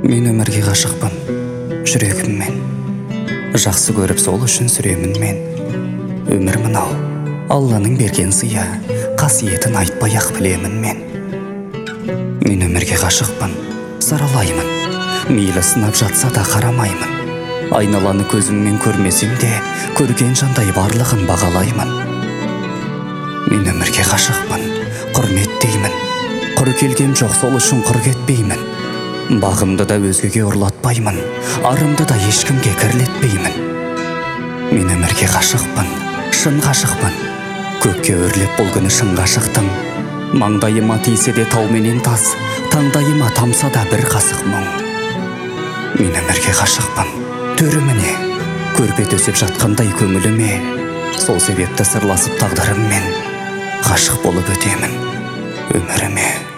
Мен өмірге ғашықпын жүрегіммен, жақсы көріп сол үшін сүремін мен. Өмір мынау Алланың берген сыйы, қасиетін айтпай-ақ білемін мен. Мен өмірге ғашықпын, саралаймын, мейлі сынап жатса да қарамаймын. Айналаны көзіммен көрмесем де, көрген жандай барлығын бағалаймын. Мен өмірге ғашықпын, құрметтеймін, құр келгем жоқ, сол үшін құр кетпеймін. Бағымды да өзгеге ұрлатпаймын, арымды да ешкімге кірлетпеймін. Мен өмірге ғашықпын, шын ғашықпын, көкке өрлеп бұл күні шыңға шықтым. Маңдайыма тисе де тау менен тас, таңдайыма тамса да бір қасық мұң. Мен өмірге ғашықпын, төріміне, көрпе төсеп жатқандай көңіліме. Сол себепті сырласып тағдырыммен, ғашық болып өтемін өміріме.